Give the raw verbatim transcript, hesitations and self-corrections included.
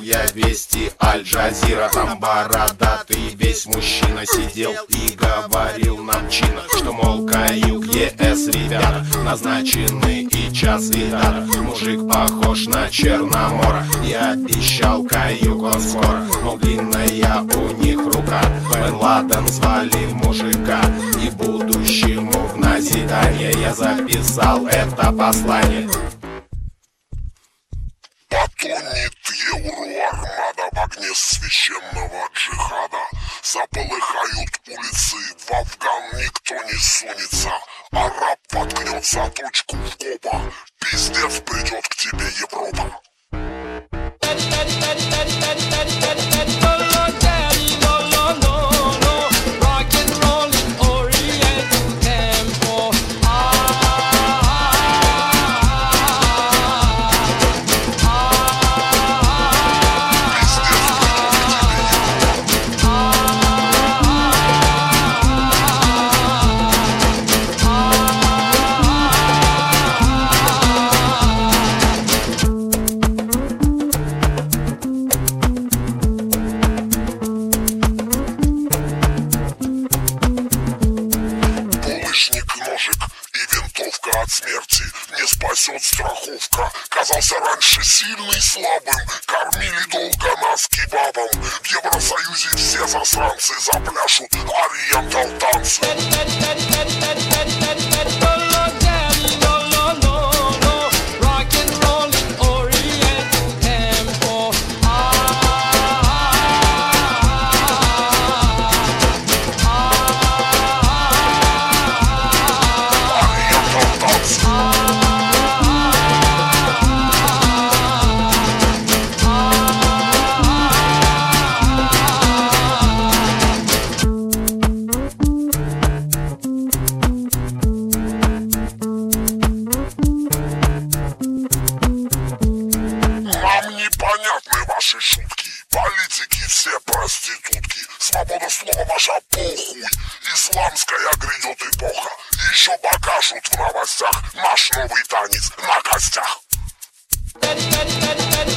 я вести Аль-Джазира. Там бородатый весь мужчина сидел и говорил нам чинно, что, мол, каюк ЕС, ребята, назначены и час, и дата. Мужик похож на Черномора, и обещал каюк он скоро, мол, длинная у них рука. Бен Ладен звали мужика, и будущему в назидание я записал это послание. Потонет Евроармада в огне священного джихада. Заполыхают улицы, в Афган никто не сунется. Араб воткнет заточку в копа, пиздец, придет к тебе Европа. От смерти не спасет страховка. Казался раньше сильный слабым, кормили долго нас кебабом. В Евросоюзе все засранцы запляшут ориентал танцы. Непонятны ваши шутки, политики все проститутки. Свобода слова ваша похуй, исламская грядет эпоха. Еще покажут в новостях наш новый танец на костях.